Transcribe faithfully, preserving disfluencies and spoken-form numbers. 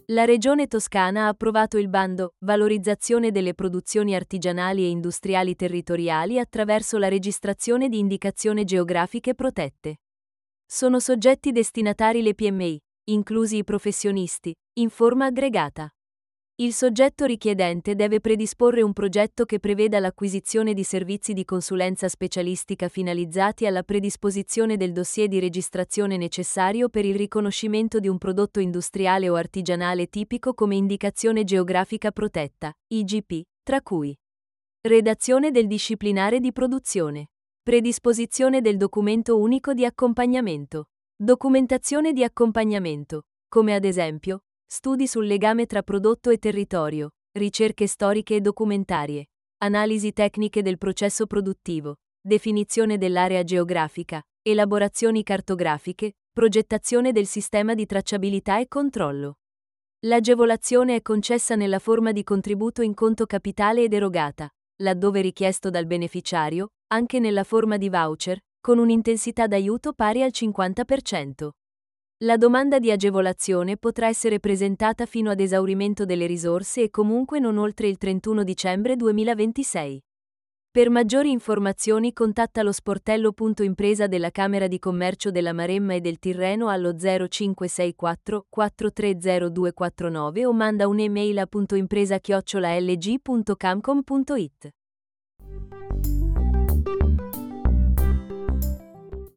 La Regione Toscana ha approvato il bando Valorizzazione delle produzioni artigianali e industriali territoriali attraverso la registrazione di indicazioni geografiche protette. Sono soggetti destinatari le P M I, inclusi i professionisti, in forma aggregata. Il soggetto richiedente deve predisporre un progetto che preveda l'acquisizione di servizi di consulenza specialistica finalizzati alla predisposizione del dossier di registrazione necessario per il riconoscimento di un prodotto industriale o artigianale tipico come indicazione geografica protetta, I G P, tra cui redazione del disciplinare di produzione, predisposizione del documento unico di accompagnamento, documentazione di accompagnamento, come ad esempio studi sul legame tra prodotto e territorio, ricerche storiche e documentarie, analisi tecniche del processo produttivo, definizione dell'area geografica, elaborazioni cartografiche, progettazione del sistema di tracciabilità e controllo. L'agevolazione è concessa nella forma di contributo in conto capitale ed erogata, laddove richiesto dal beneficiario, anche nella forma di voucher, con un'intensità d'aiuto pari al cinquanta per cento. La domanda di agevolazione potrà essere presentata fino ad esaurimento delle risorse e comunque non oltre il trentuno dicembre duemilaventisei. Per maggiori informazioni contatta lo sportello punto impresa della Camera di Commercio della Maremma e del Tirreno allo zero cinque sei quattro quattro tre zero due quattro nove o manda un'email a puntoimpresa chiocciola l g punto camcom punto it.